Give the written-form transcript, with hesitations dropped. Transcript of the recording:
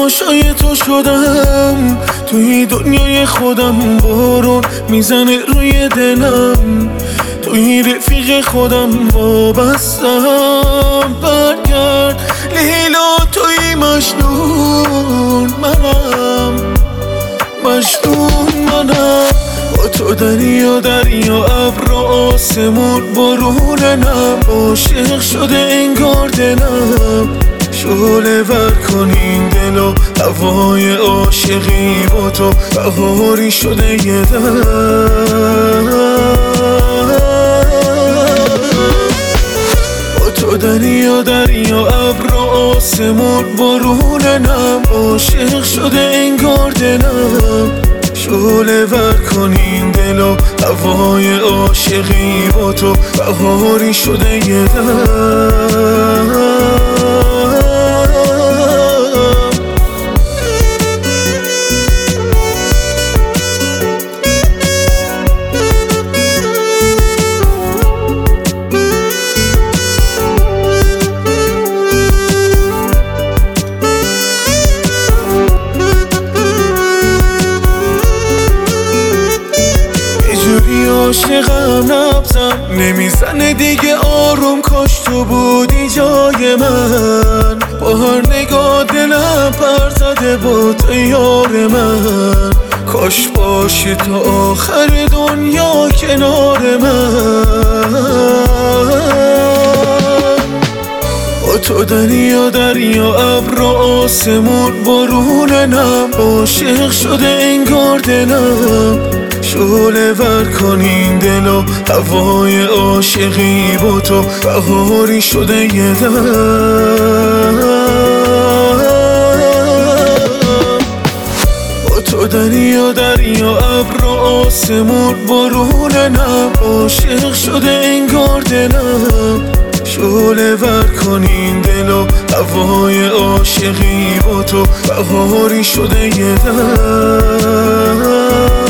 تماشای تو شدم، توی دنیای خودم بارون میزنه روی دلم، توی رفیق خودم وابستم. برگرد لیلا، توی مجنون منم با تو دریا ابر و آسمون بارونم، عاشق شده انگار دلم، شعله ور کنین دل و هوای عاشقی با تو بهاری شده یه دم. با تو دریا ابر و آسمون بارونم، عاشق شده انگار دلم، شعله ور کنین دل و هوای عاشقی با تو بهاری شده یه دم. عاشقم نبضم نمیزنه دیگه آروم، کاش تو بودی جای من، با هر نگاه دلم پر زده با تو یار من، کاش باشی تا آخر دنیا کنار من. با تو دریا ابر و آسمون بارونم، عاشق شده انگار دلم، شعله ور کنین دل و هوای عاشقی با تو بهاری شده یه دم. با تو دریا ابر و آسمون بارونم، عاشق شده انگار دلم، شعله ور کنین دل و هوای عاشقی با تو بهاری شده یه دم.